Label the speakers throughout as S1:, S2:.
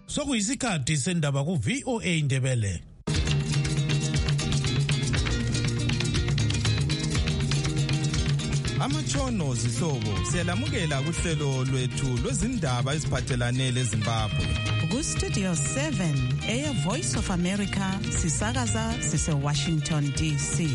S1: Sokuyisikhathi sendaba ku VOA Indebele.
S2: Amatshono zihlobo siyalamukela kuhlelo lwethu lwezindaba eziphathelane leZimbabwe.
S3: Ku Studio 7 Air Voice of America sisakaza sise Washington DC.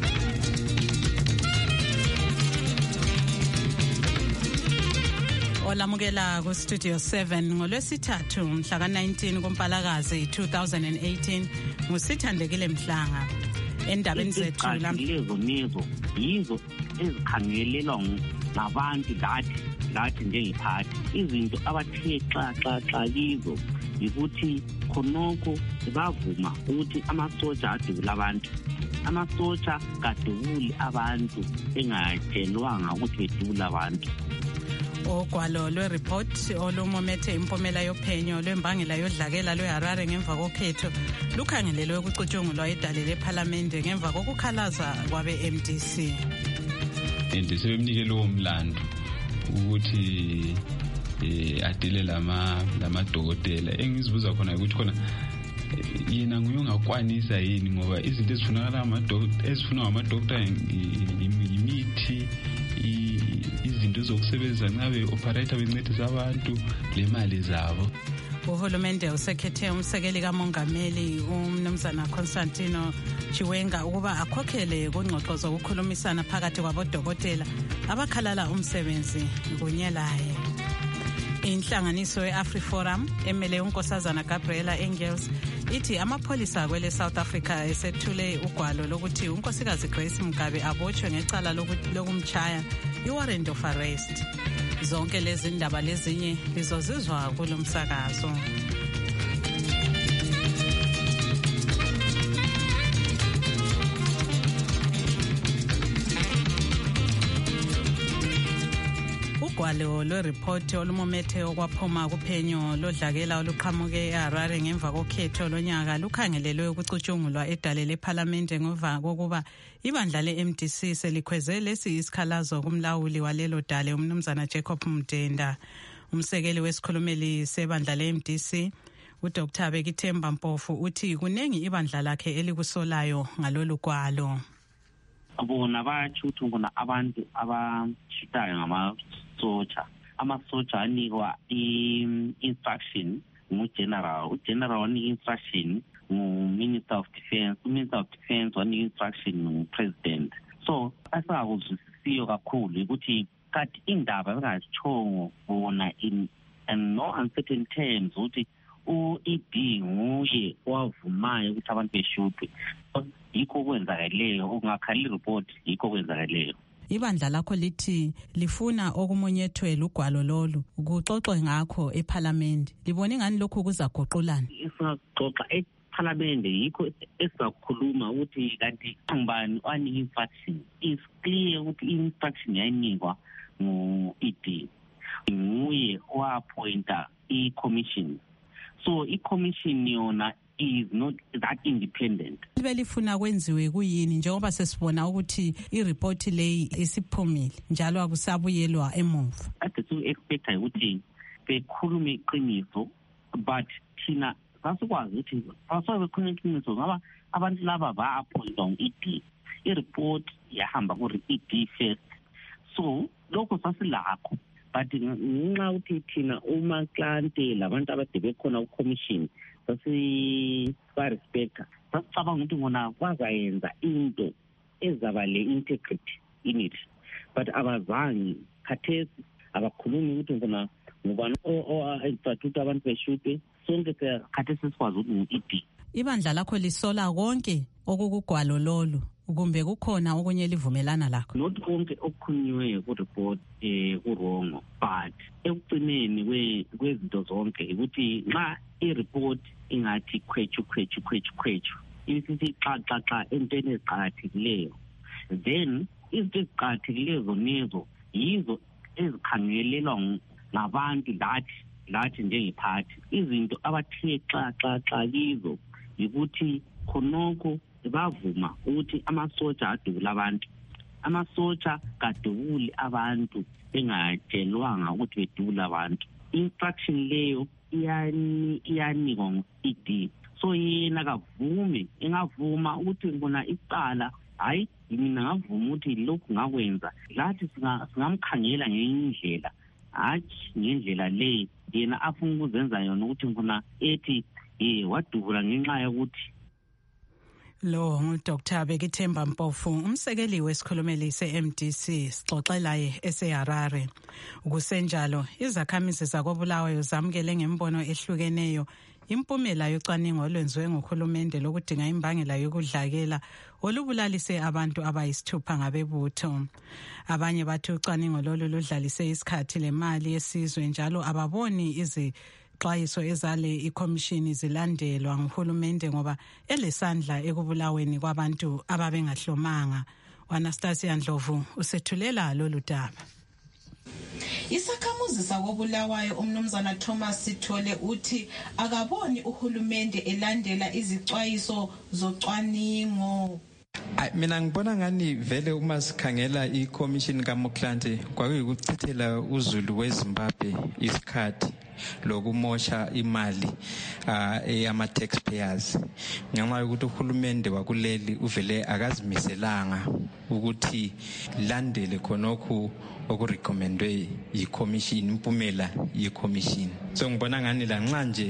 S3: Olamukela ku Studio 7 ngolwesithathu mhla ka-19 kuMpalakazi 2018 ngusithandekile Mhlanga. Endabeni zethu
S4: lezo yizo ezikhangelelwa ngabantu lathi njengephathi. Izinto abathe xa kizo ukuthi khonoko bavuma ukuthi amasoja adubula abantu. Amasoja kadubuli abantu engatshelwanga ukuthi bedubula abantu.
S3: Ogwalo lwe-report olumomethe impomela yophenyo lwembangela yodlakela lwe-Harare ngemva kokhetho lukhangelelwe ukucutshungulwa idale lephalamende ngemva kokukhalaza kwabe-MDC.
S5: Sebemnike lowo mlando ukuthi adile lamadokotela. Engizibuza khona ukuthi khona yena nguye ongakwanisa yini ngoba izinto ezifunakala ngamadokotela imithi, izinto zokusebenza ncabe operator bencedisa abantu lemali zabo.
S3: Uhulumende usekhethe umsekeli kamongameli umnumzana Constantino Chiwenga ukuba akhokhele kungxoxo zokukhulumisana phakathi kwabodokotela abakhalala umsebenzi kunyelaye. Inhlanganiso ye-AfriForum emele unkosazana Gabriela Engels ithi amapholisa kwele South Africa esethule ugwalo lokuthi unkosikazi Grace Mugabe abotshwe ngecala lokumchaya i-warrant of arrest. Zonke lezi ndaba lezinye lizozizwa kulomsakazo. Ugwalo lwe-report olumomethe okwaphuma kuphenyo lodlakela oluqhamuke eHarare ngemva kokhetho lonyaka lukhangelelwe ukucutshungulwa edale lephalamende ngemva kokuba ibandla le-MDC selikhweze lesi isikhalazo kumlawuli walelo dale umnumzana Jacob Mdenda. Umsekeli wesikhulumeli sebandla le-MDC uDr. Bekithemba Mpofu uthi kunengi ibandla lakhe elikusolayo ngalolu gwalo.
S4: Bona batsho ukuthi ngona abantu abashitayo ngamasoja. Amasoja anikwa instruction ngugeneral. Ugeneral wanika instruction nguminister of defense. Uminister of defense wanika instruction ngupresident. So asakuzwisisiyo kakhulu ukuthi kati indaba bengazitshongo bona in no uncertain terms ukuthi u-ED nguye wavumayo ukuthi abantu beshutwe. Yikho kwenzakeleyo ungakhalli report yikho kwenzakeleyo.
S3: Ibandla lakho lithi lifuna okumunyethwe lugwalo lolu kuxoxwe ngakho eParliament. Libone ngani lokho kuzagoqulana?
S4: Isizoxoxa eParliament yikho esizakhuluma ukuthi kanti ngubani wanika instruction. Is clear ukuthi instruction yayinikwa ngu-ED. Nguye oappointa i-commission. So i-commission yona is not that independent.
S3: Belifuna kwenziwe kuyini njengoba sesibona ukuthi i-report leyi isiphumile njalo akusabuyelwa emuva.
S4: Ade expect ukuthi bekhulume iqiniso but thina sasikwazi ukuthi bekhulume iqiniso ngoba abantu laba ba-appointwa ngu-ED. I-report yahamba ku-ED first. So lokho sasilakho but ngenxa ukuthi thina uma klante labantu abade bekhona ku-commission sasi-respecta sasicabanga ukuthi ngona bazayenza into ezaba le-integrity in it but abazange khathesi abakhulumi ukuthi ngona ngubani o-execute abantu beshutwe sonke khathesi sikwazi ukuthi ngu-ED.
S3: Ibandla lakho lisola konke okukugwalo lolu kumbe kukhona okunye livumelana lakho?
S4: Not konke okukhunyiweyo ku-report kurongo but ekugcineni kwezinto zonke ukuthi nxa i-report ingathi khwetshu isithi xa entweni eziqakathekileyo then izinto eziqakathekileyo zonezo yizo ezikhangelelwa ngabantu lathi njengephathi. Izinto abathe xa kizo ukuthi khonoko bavuma ukuthi amasoja adubula abantu. Amasoja kadubuli abantu engatshelwanga ukuthi bedubula abantu. Instruction leyo iyanikwa i-D. So yena kavume engavuma ukuthi ngibona icala hayi mina ngavuma ukuthi lokhu ngakwenza lathi singamkhangela ngendlela hathi ngendlela le yena afuna ukuzenza yona ukuthi ngibona ethi wadubula ngenxa yokuthi
S3: lo uDr Bekithemba Mpofu umsekeli wesikhulumeli seMDC sixoxelaye eseHarare. Ukusenjalo izakhamizi zakoBulawayo zamukele ngembono ehlukeneyo impumela yocwaningo olwenziwe ngokhulumende lokudinga imbangela yokudlakela olubulalise abantu abayisithupha ngabebutho. Abanye bathi ucwaningo lolu ludlalise isikhathi lemali yesizwe njalo ababoni izixwayiso ezale ikhomishini zilandelwa nguhulumende ngoba elesandla ekubulaweni kwabantu ababengahlomanga. Anastasia Ndlovu usethulela lolu daba.
S6: Isakhamuzi sakobulawayo umnumzana Thomas Sithole uthi akaboni uhulumende elandela izixwayiso zocwaningo.
S7: Mina ngibona ngani vele uma sikhangela iCommission kaMoklante kwakuyikuchithela uZulu weZimbabwe isikhathi lokumosha imali eyama taxpayers ngenxa yokuthi uhulumende wakuleli uvele akazimiselanga ukuthi landele khonokho okurecommendwe yiCommission impumela yeCommission. So ngibona ngani la nxa nje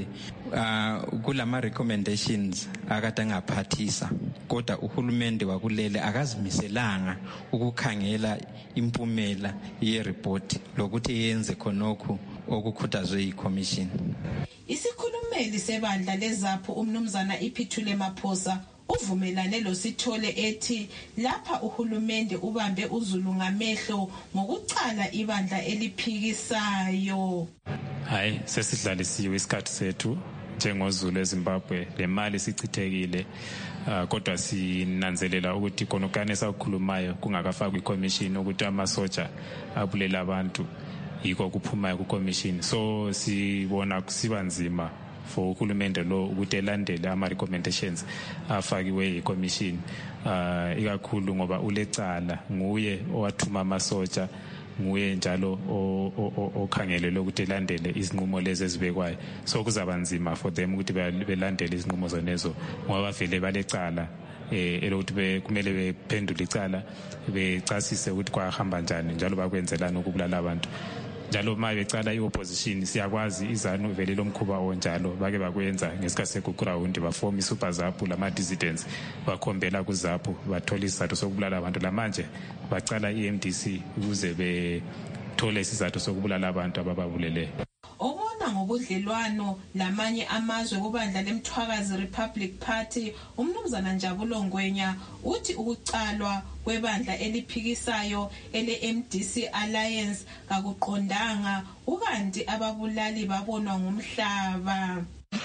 S7: kulama recommendations akade ngaphathisa kodwa uhulumende wakulele akazimiselanga ukukhangela impumela yereport lokuthi yenze khonokho okukhuthazwe yiCommission.
S6: Isikhulumeli sebandla lezapho umnumzana Iphithule Maphosa uvumelane lo Sithole ethi lapha uhulumende ubambe uZulu ngamehlo ngokucala ibandla eliphikisayo.
S8: Hayi sesidlalisiwe isikhathi sethu njengoZulu eZimbabwe le mali sichithekile kodwa sinanzelela ukuthi konokane sakhulumayo kungakafakwa iCommission ukuthi amasoja abulela abantu yiko kuphumayo kuCommission. So sibona kusibanzima for uhulumende lo ukuthi elandele ama recommendations afakiwe yiCommission ikakhulu ngoba ulecala nguye owathuma amasoja nguye njalo okhangelele ukuthi elandele izinqumo lezi ezibekwayo. So kuzabanzima for them ukuthi belandele izinqumo zonezo ngoba vele balecala elokuthi kumele bephendule icala becasise ukuthi kwahamba njani njalo bakwenzelana ukubulala abantu. Njalo uma becala iopposition siyakwazi izanu vele lomkhuba onjalo bake bakwenza ngesikhathi sekuground bafoma iSuper ZAPU lama dissidents bakhombela kuZAPU bathola isizathu sokubulala abantu lamanje bacala iMDC ukuze bethole isizathu sokubulala abantu abababulele.
S6: Obona ngobudlelwano lamanye amazwe kubandla leMthwakazi Republic Party umnumzana Njabulo Ngwenya uthi ukucalwa kwebandla eliphikisayo ele-MDC Alliance kakuqondanga ukanti ababulali babonwa ngumhlaba.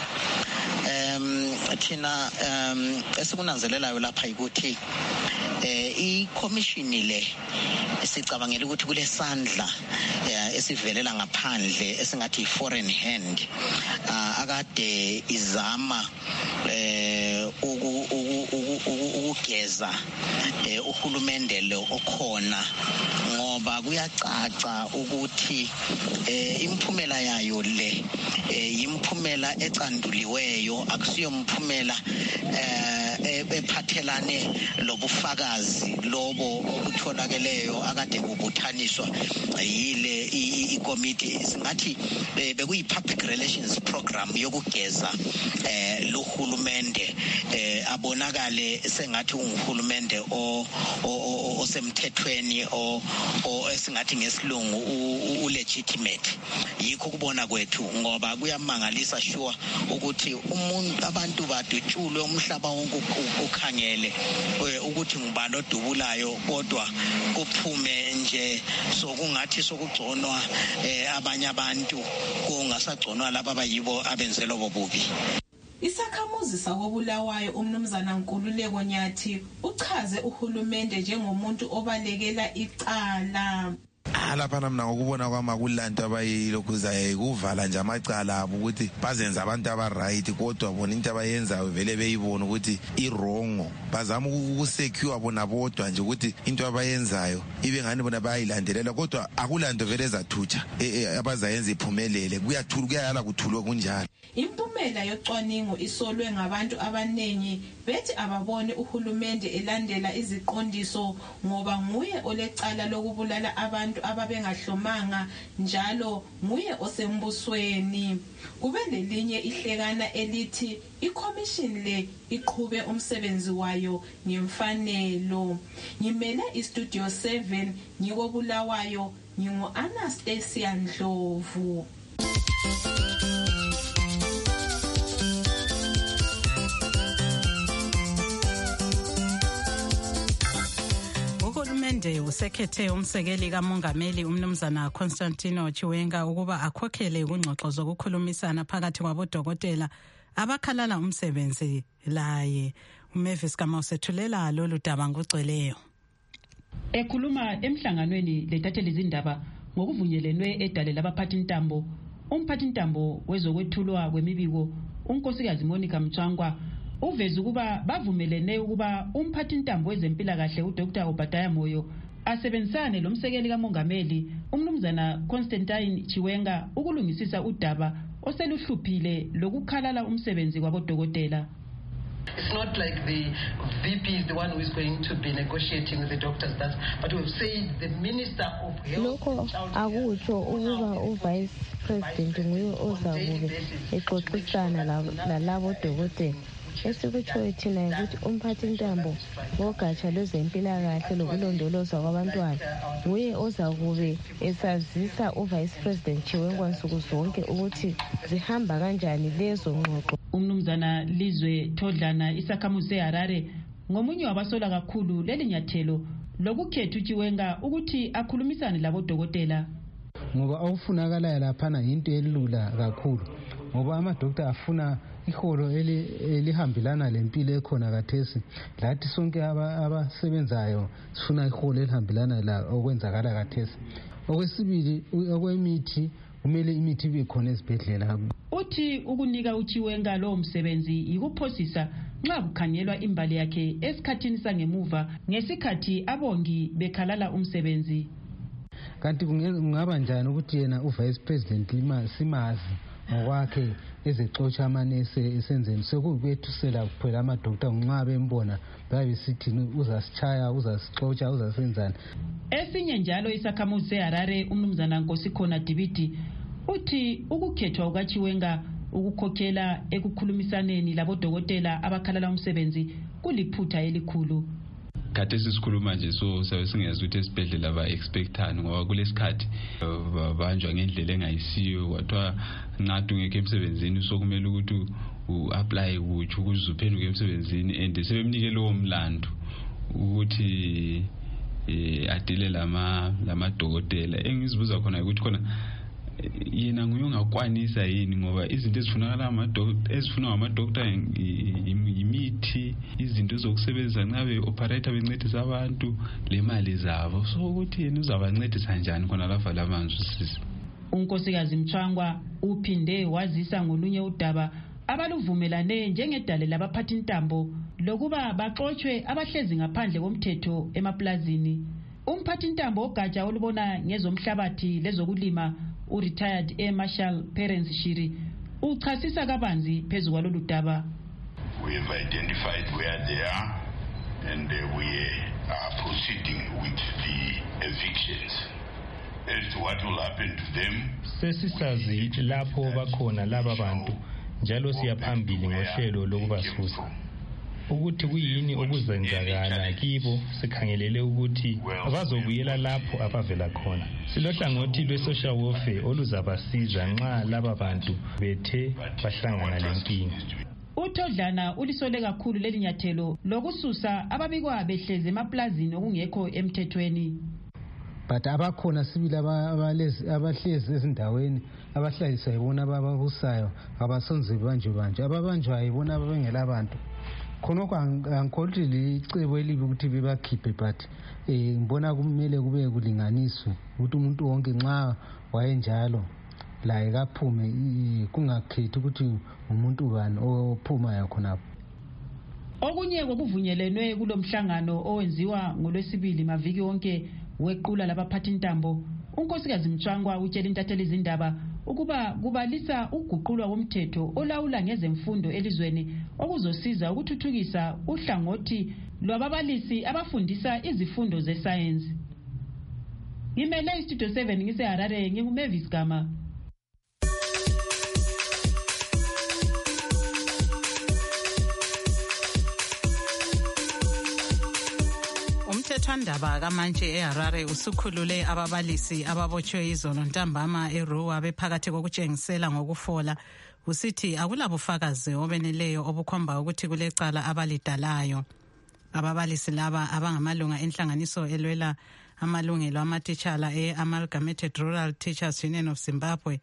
S9: Thina esikunanzelelayo lapha ukuthi iCommission le sicabangela ukuthi kulesandla esivelela ngaphandle esingathi foreign hand akade izama ukugeza uhulumende lo okhona ngoba kuyacaca ukuthi imphumela yayo le imphumela ecanduliweyo akusiyo imphumela ephathelane lobufakazi lobo obutholakeleyo akade kubuthaniswa yile ikomiti singathi bekuyi public relations program yokugeza lo hulumende abonakale sengathi ungihulumende osemthethweni esingathi ngesilungu ulegitimate. Yikho kubona kwethu ngoba kuyamangalisa sure ukuthi abantu badutshulwe umhlaba wonke ukhangele ukuthi ngubani odubulayo kodwa kuphume nje sokungathi sokugconwa abanye abantu kungasagconwa laba abayibo abenzelo bobubi.
S6: Isakhamuzi sakobulawayo umnumzana Nkululeko Nyathi uchaze uhulumende njengomuntu obalekela icala.
S10: Lapha mina ngokubona kwami kulanto abayilokhuzayo kuvala nje amacala abo ukuthi bazenze abantu aba-right, kodwa bona into abayenzayo vele beyibona ukuthi i-wrong. Bazama ukusecure bona bodwa nje ukuthi into abayenzayo ibe ngani bona bayayilandelela, kodwa akulanto vele ezathutsha abazayenza iphumelele. Kuyayala kuthulwe kunjalo.
S6: Impumela yocwaningo isolwe ngabantu abaningi bethi ababone uhulumende elandela iziqondiso ngoba nguye olecala lokubulala abantu ababengahlomanga, njalo nguye osembusweni. Kube lelinye ihlekana elithi iCommission le iqhube umsebenzi wayo ngemfanelo. Ngimele iStudio 7 ngikobulawayo, ngingu-Anastasia Ndlovu.
S3: Uhulumende usekhethe umsekeli kamongameli umnumzana Constantino Chiwenga ukuba akhokhele kungxoxo zokukhulumisana phakathi kwabodokotela abakhalala umsebenzi laye. uMavis Kamausethulela lolu daba ngogcweleyo.
S11: Ekhuluma emhlanganweni letatheli izindaba ngokuvunyelwenwe edale labaphathi intambo, umphathi intambo wezokwethulwa kwemibiko unkosikazi Monica Mchangwa uveze ukuba bavumelene ukuba umphathi intambo wezempilakahle uDr. Obadiah Moyo asebenzisane lomsekeli kamongameli umnumzana Constantine Chiwenga ukulungisisa udaba oseluhluphile lokukhalala umsebenzi kwabodokotela.
S12: It's not like the VP is the one who is going to be negotiating with the doctors, but we've said the Minister of Health.
S13: Lokho akutsho ukuba uVice President nguye ozakube exoxisana lalabo dokotela. Esikutshoyo thina ukuthi umphathi intambo wogatsha lwezempilakahle lokulondolozwa kwabantwana nguye ozakube esazisa uVice President Chiwenga nsuku zonke ukuthi zihamba kanjani lezo ngxoxo.
S11: Umnumzana Lizwe Thodlana isakhamuzi seHarare ngomunye wabasola kakhulu leli nyathelo lokukhetha uChiwenga ukuthi akhulumisane labodokotela.
S14: Ngoba awufunakalayo laphana into elula kakhulu, ngoba amadokotela afuna iholo elihambelana lempilo ekhona kathesi. Lathi sonke abasebenzayo sifuna iholo elihambelana la okwenzakala kathesi. Okwesibili, okwemithi kumele imithi ibe khona ezibhedlela.
S11: Uthi ukunika uChiwenga lo msebenzi ikuphosisa nxa kukhangelwa imbali yakhe esikhathini sangemuva ngesikhathi abongi bekhalala umsebenzi.
S14: Kanti kungaba njani ukuthi yena uVice President simazi ngokwakhe ezexotsha amanese esenzeni sekubethusela kuphela amadokotela nxa bembona babe sithi uzasichaya, uzasixotsha, uzasenzani.
S11: Esinye njalo isakhamuzi seHarare umnumzana Nkosikhona Dibiti uthi ukukhethwa kukaChiwenga ukukhokhela ekukhulumisaneni labodokotela abakhalala umsebenzi kuliphutha elikhulu.
S5: Kade sisikhuluma nje sabe singazi ukuthi esibhedlela ba-expectani ngoba kulesikhathi babanjwa ngendlela engayisiyo, kwathiwa nqadu ngekho emsebenzini sokumele ukuthi u-apply kutsho ukuze uphenduke emsebenzini, and sebemnike lowo mlando ukuthi adile lamadokotela. Engizibuza khona ukuthi khona yena nguye ongakwanisa yini, ngoba izinto ezifunakala amadokotela imithi, izinto zokusebenzisa nxa be-operator bencedisa abantu lemali zabo, so ukuthi yena uzabancedisa njani khona lafa lamanzi usisi.
S11: Unkosikazi Mchangwa uphinde wazisa ngolunye udaba abaluvumelane njengedale labaphathi intambo lokuba baxoxwe abahlezi ngaphandle komthetho emaplazini. Umphathi intambo ogatsha olubona ngezomhlabathi lezokulima retired Air Marshal Perence Shiri uchasisa kabanzi phezu kwalolu daba.
S15: We have identified where they are and we are proceeding with the evictions. As to what will happen to them,
S16: sesisazi lapho bakhona laba bantu njalo siyaphambili ngohlelo lokubasusa. Ukuthi kuyini okuzenzakala kibo sikhangelele ukuthi bazobuyela lapho abavela khona. Silohlangothi lwe-social welfare oluzabasiza nxa laba bantu bethe bahlangana lenkinga.
S11: uThodlana ulisole kakhulu leli nyathelo lokususa ababikwa behleze emaplazini okungekho emthethweni.
S14: But abakhona sibili abahlezi ezindaweni abahlaliswa yibona ababusayo abasonze banjwe ababanjwa yibona ababengela abantu. khonokho angikholwa ukuthi licebo elibi ukuthi bebakhiphe but ngibona kumele kube kulinganiswe ukuthi umuntu wonke nxa wayenjalo laye kaphume kungakhethi ukuthi umuntu bani ophumayo khonapho.
S11: Okunye kokuvunyelwenwe kulomhlangano owenziwa ngolwesibili maviki wonke wequla labaphathintambo, unkosikazi Mtshangwa utshela intatheli izindaba ukuba kubalisa uguqulwa komthetho olawula ngezemfundo elizweni okuzosiza ukuthuthukisa uhlangothi lwababalisi abafundisa izifundo zesayensi. Ngimele istudio 7 ngiseHarare, nginguMavis Gama.
S3: Umthethwandaba kamanje eHarare usukhulule ababalisi ababotshwe izolo ntambama eRuwa bephakathi kokutshengisela ngokufola. Usithi akulabufakazi obeneleyo obukhomba ukuthi kulecala abalidalayo. Ababalisi laba abangamalunga enhlanganiso elwela amalungelo amatitshala e-Amalgamated Rural Teachers Union of Zimbabwe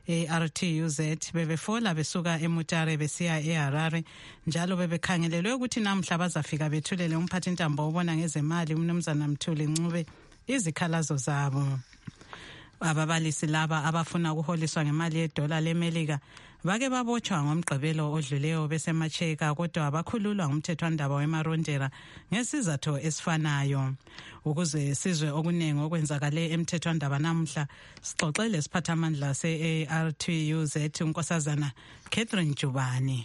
S3: ARTUZ bebefola besuka eMutare besiya eHarare, njalo bebekhangelelwe ukuthi namhla bazafika bethulele umphathintambo obona ngezemali uMnumzana Mthuli Ncube izikhalazo zabo. Ababalisi laba abafuna ukuholiswa ngemali yedola leMelika bake babotshwa ngomgqibelo odluleyo besemacheka, kodwa abakhululwa ngumthethwandaba weMarondera ngesizathu esifanayo. Ukuze sizwe okunengi okwenzakale emthethwandaba namhla, sixoxele isiphathamandla se-ARTUZ unkosazana Catherine Jubani.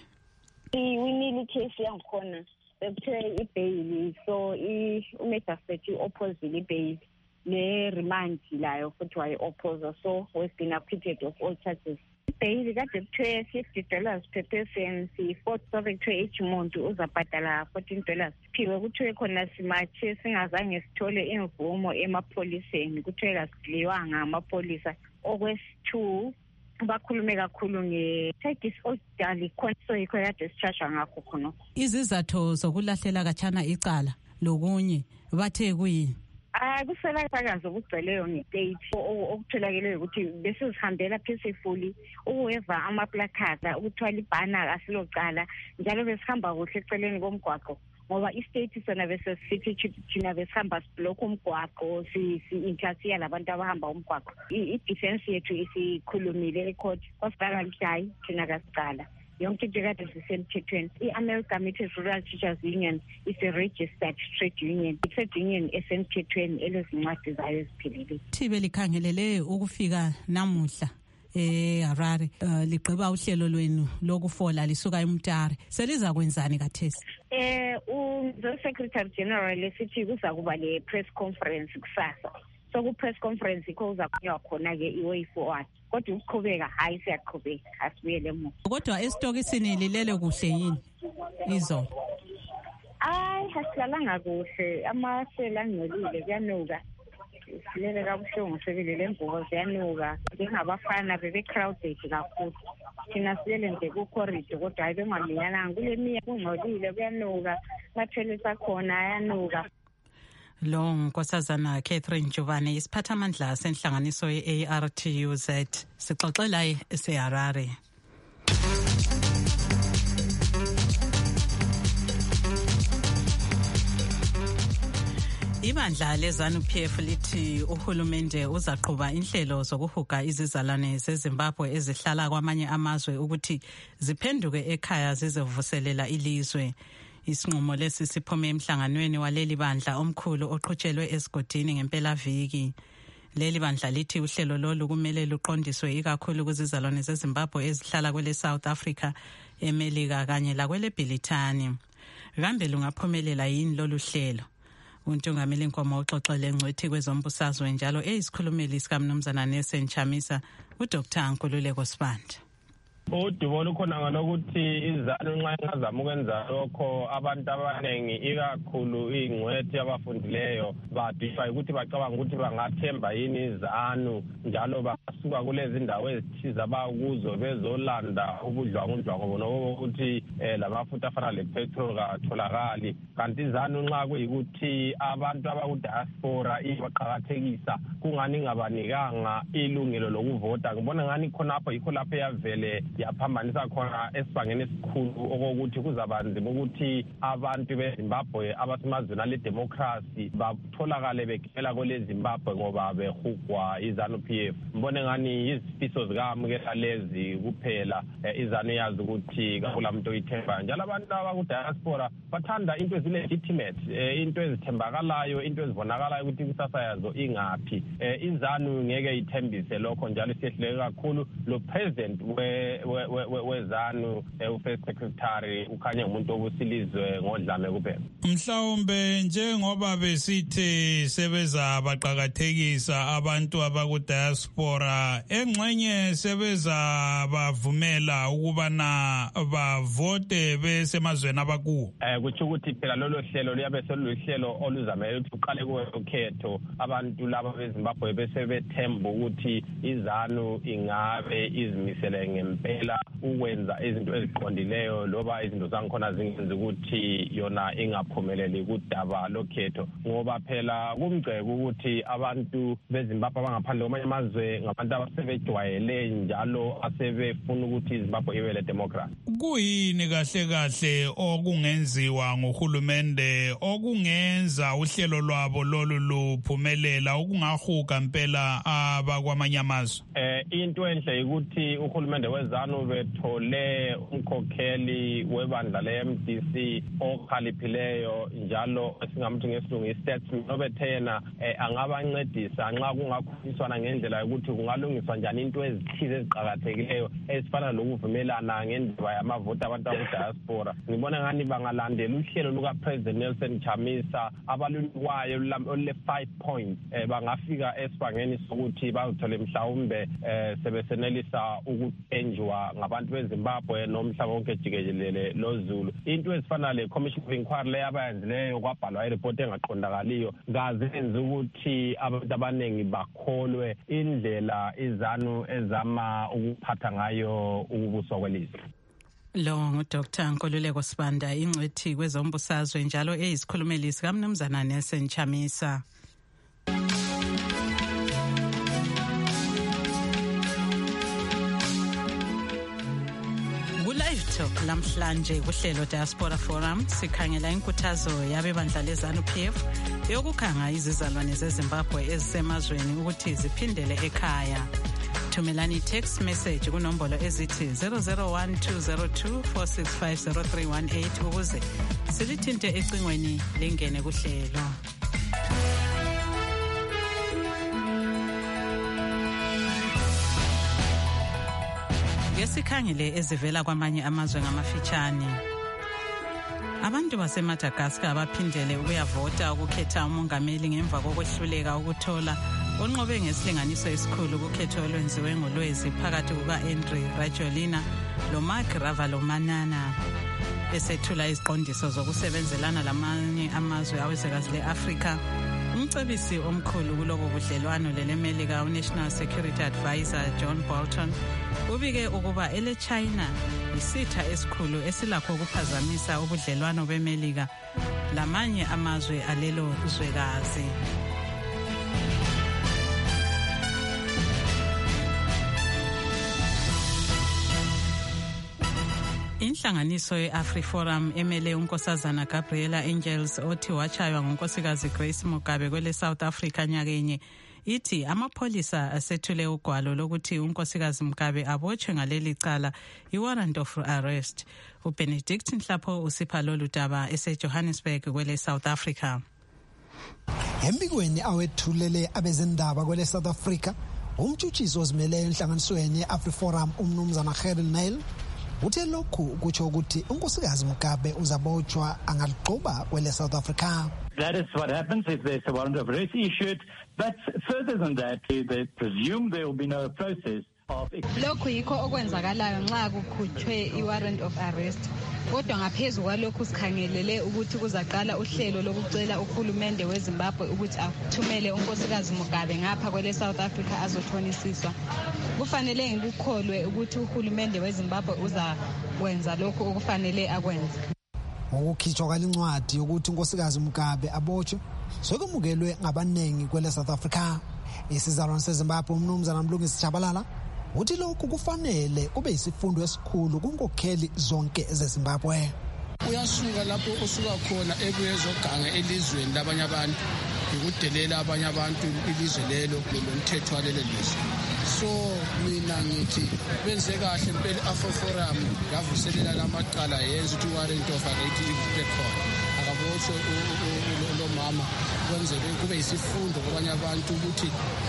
S17: Winile case yangikhona bekuthe ibhayili, so umagistrate opposile ibhayili ne-remand layo futhi wayi-opposa, so was been acquitted of all charges. Ibhayili kade kuthiwe $50 per person, si-4 kuthiwe each muntu uzabhadala $14. Phiwe kuthiwe khona simatshe singazange sithole imvumo emapholiseni, kuthiwe kasidliwanga amapholisa. Okwesi-2 bakhulume kakhulu nge-disorderly conduct, so yikho kade sitshasha ngakho khona.
S3: Izizathu zokulahlela katshana icala lokunye bathe kuyini?
S17: Kusela ukugcweleyo nge-state okutholakeleyo ukuthi besizihambela peacefully ukuweva amaplakada ukuthwala ibhana asilocala, njalo besihamba kuhle eceleni komgwaqo ngoba i-state sona besesithi thina besihamba siblokha umgwaqo si-interfere labantu abahamba umgwaqo. I-defense yethu isikhulumile ecourt kwasibhala ukuthi hayi thina kasicala yonke into kade sisemthethweni. I-Amalgamated Rural Teachers Union is a registered trade union. I-trade union esemthethweni elezincwadi zayo eziphelele.
S3: Thibe likhangelele ukufika namuhla eHarare ligqiba uhlelo lwenu lokufola lisuka eMutare, seliza kwenzani kathesi?
S17: Secretary General esithi kuza kuba le press conference kusasa. So ku-press conference ikho uzakunywa khona-ke i-way forward, kodwa ukuqhubeka hayi siyaqhubeka, asibuyele emuva.
S3: Kodwa esitokisini lilele kuhle yini izolo?
S17: Asilalanga kuhle, amasela angcolile, kuyanuka. Silele kabuhlungu, sebilele imvubo ziyanuka. Njengabafana bebe-crowded kakhulu. Thina silele nje ku-corridor, kodwa hayi bengaminyananga. Kule miya kungcolile, kuyanuka. Mathele sakhona ayanuka.
S3: Lo nkosazana Catherine Jubani isiphathamandla senhlanganiso ye-ARTUZ sixoxela eseHarare. Ibandla leZANU-PF lithi uhulumende uzaqhuba inhlelo zokuhuga izizalwane zeZimbabwe ezihlala kwamanye amazwe ukuthi ziphenduke ekhaya zizovuselela ilizwe. Isinqumo lesi siphume emhlanganweni waleli bandla omkhulu oqhutshelwe esigodini ngempelaviki. Leli bandla lithi uhlelo lolu kumele luqondiswe ikakhulu kuzizalwane zeZimbabwe ezihlala kwele South Africa, eMelika kanye lakwele Bhilithani. Kambe lungaphumelela yini lolu hlelo? Untungameli Nkomo uxoxele ngcwethi kwezombusazwe njalo eyisikhulumeli sikaMnumzana Nelson Chamisa, uDr. Nkululeko Sibanda.
S18: Udubona ukhona ngalokuthi izalo nxa ingazama ukwenza lokho abantu abanengi ikakhulu ingcwethi abafundileyo badify ukuthi bacabanga ukuthi bangathemba yini izanu njalo basuka kulezi ndawo ezithize abakuzo bezolanda ubudlwangudlwangu nokuthi lamafutha afana lepetrol katholakali. Kanti izanu nxa kuyikuthi abantu abakudiaspora ibaqakathekisa kungani ngabanikanga ilungelo lokuvota. Ngibona ngani khonapho yikho lapho yavele yaphambanisa khona esibangeni esikhulu okokuthi kuzabanzima ukuthi abantu beZimbabwe abasemazweni ale democracy batholakale begela kwele Zimbabwe ngoba behugwa izanu PF. Mbone ngani izifiso zikamukela lezi kuphela izanu yazi ukuthi kakulamuntu oyithemba. Njalo abantu abakudiaspora bathanda into legitimate, into ezithembakalayo, into ezibonakalayo ukuthi kusasa yazo ingaphi. Izanu ngeke ithembise lokho njalo siyehluleke kakhulu. Lo president wezanu u-first secretary ukhanya umuntu obusilizwe ngodlame kuphela.
S1: Mhlawumbe njengoba besithi sebeza baqhakathekisa abantu abakudiaspora, engxenye sebeza bavumela ukubana bavote besemazweni abakuwo.
S18: Kutsho ukuthi phela lolo hlelo liyabe soluhlelo oluzamele ukuthi uqale ukhetho abantu laba beZimbabwe bese bethemba ukuthi izanu ingabe izimisele ngempela ukwenza izinto eziqondileyo loba izinto zangikhona zingenza ukuthi yona ingaphumeleli kudaba lokhetho. Ngoba phela kumgceke ukuthi abantu beZimbabwe abangaphandle kwamanye amazwe ngabantu abasebejwayele njalo asebefuna ukuthi iZimbabwe ibe le democracy.
S1: Kuyini kahle kahle okungenziwa nguhulumende okungenza uhlelo lwabo lolu luphumelela okungahuga impela abakwamanye amazwe?
S18: Into enhle ukuthi uhulumende wezanu bethole umkhokheli webandla le-MDC okhaliphileyo njalo esingamuthi ngesilungu i-statesman obethena angabancedisa nxa kungakhulunyiswana ngendlela yokuthi kungalungiswa njani into ezithize eziqakathekileyo ezifana lokuvumelana ngendaba yamavoti abantu abakudiaspora. Ngibona ngani bangalandela uhlelo lukaPresident Nelson Chamisa abalulwayo olule-5 points bangafika esibangeni sokuthi bazothole mhlawumbe sebesenelisa ukuthenjwa ngabantu beZimbabwe nomhlaba wonke jikelele loZulu. Into ezifana le-Commission of Inquiry leyo abayenzileyo kwabhalwa ireport engaqondakaliyo kazenzi ukuthi abantu abaningi bakholwe indlela izanu ezama ukuphatha ngayo ukubuswa kwelizwe.
S3: Lo nguDr. Nkululeko Sibanda, ingcwethi kwezombusazwe njalo eyisikhulumelisi kaMnumzana Nelson Chamisa. Live Talk lamhlanje kuhlelo Diaspora Forum sikhangela inkuthazo yabebandla lezanu PF yokukhanga izizalwane zeZimbabwe ezisemazweni ukuthi ziphindele ekhaya. Thumelani text message kunombolo ezithi 0012024650318 ukuze silithinte ecingweni lingene kuhlelo. Ngesikhangele ezivela kwamanye amazwe ngamafitshane. Abantu baseMadagascar baphindele ukuyavota ukukhetha umongameli ngemva kokwehluleka ukuthola onqobe ngesilinganiso esikhulu ukukhetho olwenziwe ngolwezi phakathi kuka-Andry Rajoelina loMarc Ravalomanana. Esethula iziqondiso zokusebenzelana lamanye amazwe awezwekazi le-Afrika, umcebisi omkhulu kuloko budlelwano lelemelika uNational Security Advisor John Bolton ubike ukuba ele-China isitha esikhulu esilakho ukuphazamisa ubudlelwano bemelika lamanye amazwe alelo zwekazi. Inhlanganiso ye-AfriForum emele unkosazana Gabriela Angels othi wachaywa ngunkosikazi Grace Mugabe kwele South Africa nyakenye ithi amapholisa asethule ugwalo lokuthi unkosikazi Mugabe abotshwe ngaleli cala i-warrant of arrest. uBenedict Nhlapho usipha lolu daba eseJohannesburg kwele South Africa.
S19: Embikweni awethulele abezindaba kwele South Africa, umtshutshisi ozimeleyo enhlanganisweni ye-AfriForum umnumzana Gerald Nail uthe lokhu kutsho ukuthi unkosikazi Mugabe uzabotshwa angaligquba kwele South Africa.
S20: That is what happens if there's a warrant of arrest issued, but further than that, they presume there will be no process of...
S21: Lokhu yikho okwenzakalayo nxa kukhutshwe i-warrant of arrest.
S3: kodwa ngaphezu kwalokhu sikhangelele ukuthi kuzaqala uhlelo lokucela uhulumende weZimbabwe ukuthi athumele unkosikazi Mugabe ngapha kwele South Africa azothonisiswa. Kufanele ngikukholwe ukuthi uhulumende weZimbabwe uzakwenza lokhu okufanele akwenze.
S19: Ukukhitshwa kwalincwadi yokuthi unkosikazi Mugabe abotshwe sokemukelwe ngabanengi kwele South Africa. Isizalwane seZimbabwe umnumzana Mlungisi Tshabalala uthi lokhu kufanele kube isifundo esikhulu kunkokheli zonke zeZimbabwe.
S21: Uyasuka lapho osuka khona ebuyezoganga elizweni labanye abantu ukudelela abanye abantu ilizwe lelo lomthetho walelo lizwe. So mina ngithi benze kahle impela AfroForum yavuselela lamaqala yenza ukuthi warrant of arrest ibe khona. Akabotshwe lo mama kwenzeke kube isifundo kwabanye abantu ukuthi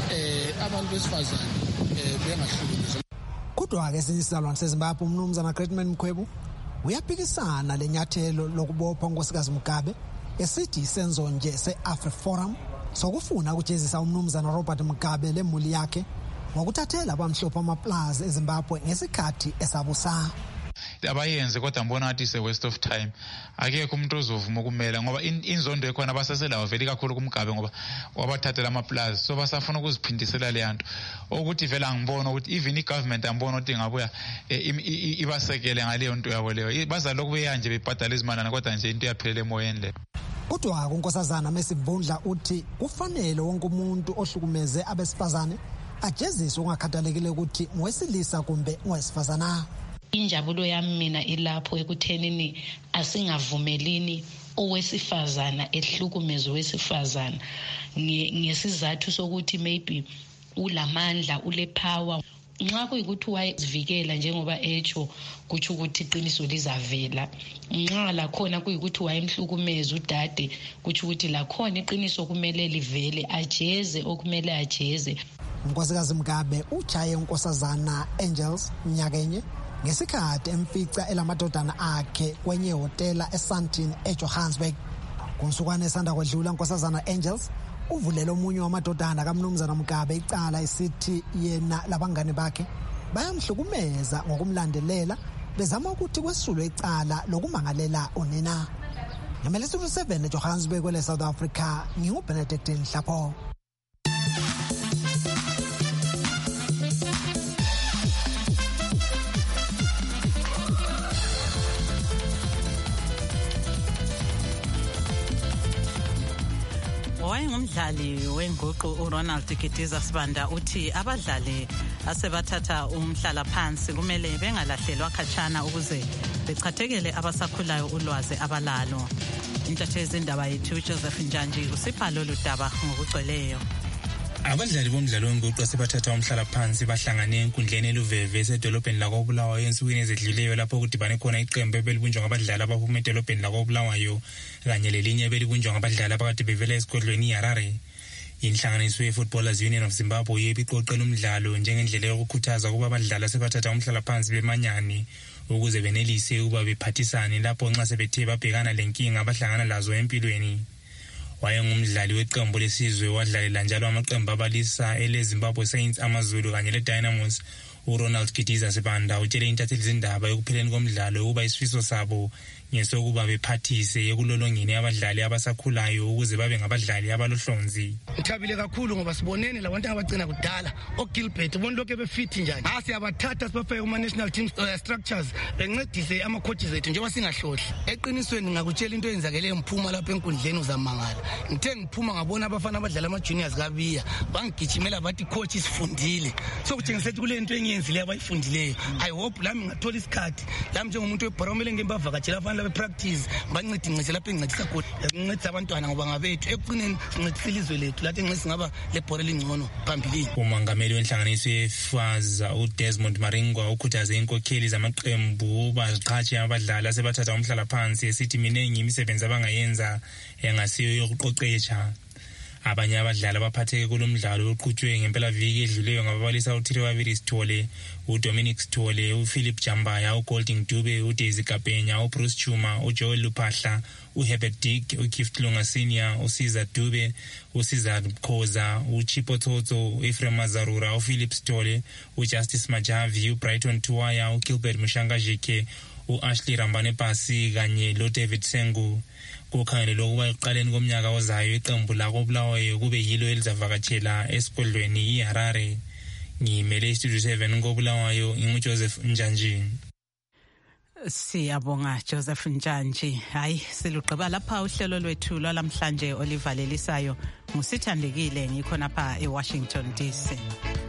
S21: abantu besifazane bengahlukunyezwa.
S19: Kodwa-ke isizalwane seZimbabwe umnumzana Greatman Mkhwebu uyaphikisana lenyathelo lokubopha unkosikazi Mugabe esithi isenzo nje se-AfriForum sokufuna ukujezisa umnumzana Robert Mugabe lemuli yakhe ngokuthathela abamhlophe amaplaza eZimbabwe ngesikhathi esabusa.
S22: Abayenze kodwa mbona ngathi ise waste of time. Akekho umuntu ozovuma ukumela ngoba inzondo ekhona basaselayo vele kakhulu kuMgabe ngoba wabathathela amaplaza. So basafuna ukuziphindisela le nto. Ukuthi vele angibona ukuthi even igovernment ambona ukuthi ngabuya ibasekele ngaleyo nto yabo leyo. Bazalokhu beyanje bebhadala izimanana kodwa nje into yaphelele emoyeni le.
S19: Kodwa unkosazana Mesivundla uthi kufanele wonke umuntu ohlukumeze abesifazane ajeziswe ungakhathalekile ukuthi ngowesilisa kumbe ngowesifazana.
S23: Injabulo yami mina ilapho ekuthenini asingavumelini owesifazana ehlukumezwe wesifazana ngesizathu sokuthi maybe ulamandla ule power nxa kuyikuthi wayezivikela njengoba echo kuthi ukuthi iqiniso lizavela nxa la khona kuyikuthi wayemhlukumeza udade kuthi ukuthi la khona iqiniso kumele livele ajeze okumele ajeze.
S19: Unkosikazi Mugabe uchaye unkosazana Angels nyakenye ngesikhathi emfica elamadodana akhe kwenye hotela eSandton eJohannesburg. Kunsukwana esanda kwedlula unkosazana Angels uvulele omunye wamadodana kaMnumzana Mugabe icala isithi yena labangane bakhe bayamhlukumeza ngokumlandelela bezama ukuthi kwesulwe icala lokumangalela unina. Ngamele Studio 7 eJohannesburg kwele South Africa nginguBenedict Nhlapho.
S3: Wayengumdlali wenguqu uRonald Gediza Sibanda uthi abadlali asebathatha umhlala phansi kumele bengalahlelwa khatshana ukuze bechathekele abasakhulayo ulwazi abalalo. Intatheli indaba yethu Joseph Njanji usipha lolu daba ngokugcweleyo.
S24: Abadlali bomdlalo wenguqu asebathatha umhlala phansi bahlangane enkundleni eluveve esedolobheni lakoBulawayo ensukwini ezedluleyo lapho kudibane khona iqembu ebelibunjwa ngabadlali abaphuma edolobheni lakoBulawayo kanye lelinye ebelibunjwa ngabadlali abakade bevela esigodlweni iHarare. Inhlanganiso ye-Footballers Union of Zimbabwe yebiqoqela umdlalo njengendlela yokukhuthaza ukuba abadlali asebathatha umhlala phansi bemanyane ukuze benelise ukuba bephathisane lapho nxa sebethe babhekana lenkinga abahlangana lazo empilweni. Wayengumdlali weqembu lesizwe wadlalela njalo amaqembu abalisa eleZimbabwe Saints, AmaZulu kanye leDynamos. uRonald Gediza Sibanda utshele intatheli zindaba ekupheleni komdlalo ukuba isifiso sabo ngesokuba bephathise ekulolongeni abadlali abasakhulayo ukuze babe ngabadlali abalohlonzi.
S25: Ngithabile kakhulu ngoba sibonene labantu abagcina kudala oGilbert bona lokho befit njani. Siyabathatha sibafake kuma national team structures bencedise ama coaches ethu njengoba singahlohli. Eqinisweni ngakutshela into eyenzakele emphuma lapha enkundleni uzamangala. Ngithe ngiphuma ngabona abafana abadlala ama juniors kabiya bangigijimela bathi coach isifundile. So kutshengisa ukuthi kule into engiyenzile abayifundileyo. I hope lami ngathola isikhathi lami njengomuntu weBaromele ngembavakatshela abafana labe practice bancedise lapha engincedisa khona. Ngincedisa abantwana ngoba ngabethu eqineni sincedisa ilizwe lethu lathi ngincedisa ngaba lebhola elingcono phambili.
S24: Umongameli wenhlanganiso yeFaza uDesmond Maringwa ukhuthaze inkokheli zamaqembu baziqhatshe abadlali asebathatha umhlala phansi esithi miningi imisebenzi abangayenza engasiyo yokuqoqesha. Abanye abadlali abaphatheke kulomdlalo oqhutshwe ngempela viki edluleyo ngababalisa uThirewaviri Sithole, uDominic Sithole, uPhilip Jambaya, uGolding Dube, uDaisy Kapenya, uBruce Chuma, uJoel Luphahla, uHerbert Dick, uGift Lunga Senior, uCesar Dube, uCesar Khoza, uChipo Tsotso, uEfrem Mazarura, uPhilip Sithole, uJustice Majavi, uBrighton Tuwaya, uGilbert Mushanga Jike, u-Ashley Rambane Pasi kanye lo-David Sengu. Kukhangelelwe ukuba ekuqaleni komnyaka ozayo iqembu lakoBulawayo kube yilo elizavakatshela esigodlweni iHarare. Ngimele iStudio 7 koBulawayo nginguJoseph Njanji.
S3: Siyabonga Joseph Njanji. Hayi silugqiba lapha uhlelo lwethu lwalamhlanje olivalelisayo. Musithandekile ngikhona pha eWashington DC.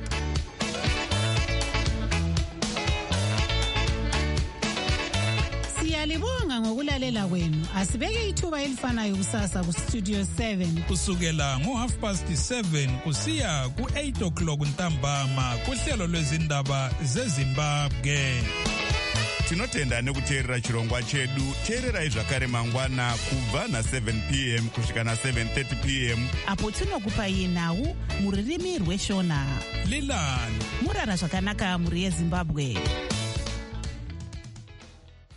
S2: Siyalibonga ngokulalela kwenu. Asibeke ithuba elifanayo kusasa ku Studio 7
S1: kusukela ngo7:30 kusiya ku8:00 ntambama kuhlelo lwezindaba zeZimbabwe.
S4: Tinotenda nekuteerera chirongwa chedu. Teererai zvakare mangwana kubva na7 p.m. kusvika na7:30 p.m.
S2: apo tinokupai nhau muririmi rweShona.
S1: Lilani
S2: murara zvakanaka muri yeZimbabwe.